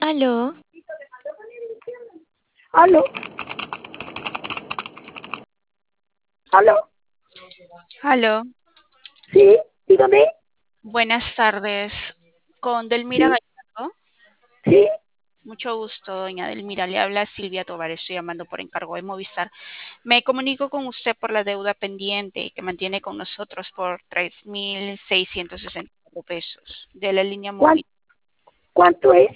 Aló, Aló, aló, aló, sí, dígame, buenas tardes. Con Delmira sí, Gallardo. sí, Mucho gusto, doña Delmira. Le habla Silvia Tovar. Estoy llamando por encargo de Movistar. Me comunico con usted por la deuda pendiente que mantiene con nosotros por 3.664 pesos de la línea ¿cuán- móvil. ¿cuánto es?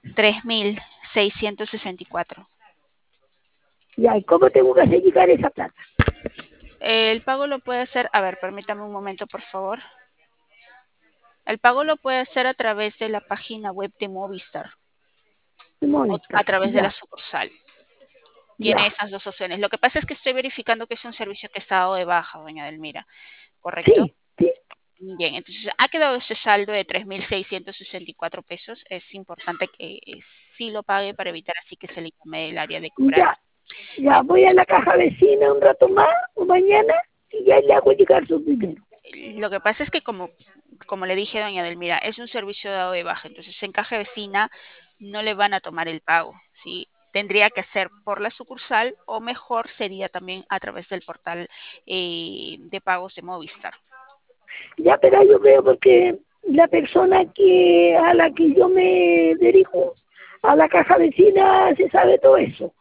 3.664. Ya, ¿y cómo tengo que hacer llegar esa plata? El pago lo puede hacer, a ver, permítame un momento, por favor. El pago lo puede hacer a través de la página web de Movistar o a Movistar, través de la ya, sucursal. Tiene ya, esas dos opciones. Lo que pasa es que estoy verificando que es un servicio que está dado de baja, doña Delmira, ¿correcto? sí, sí, Bien, entonces ha quedado ese saldo de 3.664 pesos. Es importante que sí lo pague para evitar así que se le llame el área de ya, cobranza. ya, voy a la caja vecina un rato más o mañana y ya le hago llegar su dinero. Lo que pasa es que como le dije, doña Delmira, es un servicio dado de baja, entonces en caja vecina no le van a tomar el pago, ¿sí? Tendría que ser por la sucursal o mejor sería también a través del portal de pagos de Movistar. Ya, pero yo veo porque la persona a la que yo me dirijo, a la caja vecina, se sabe todo eso.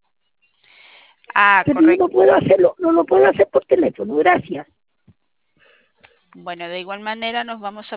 Ah, Pero yo no correcto. puedo hacerlo, no lo puedo hacer por teléfono, gracias. Bueno, de igual manera nos vamos a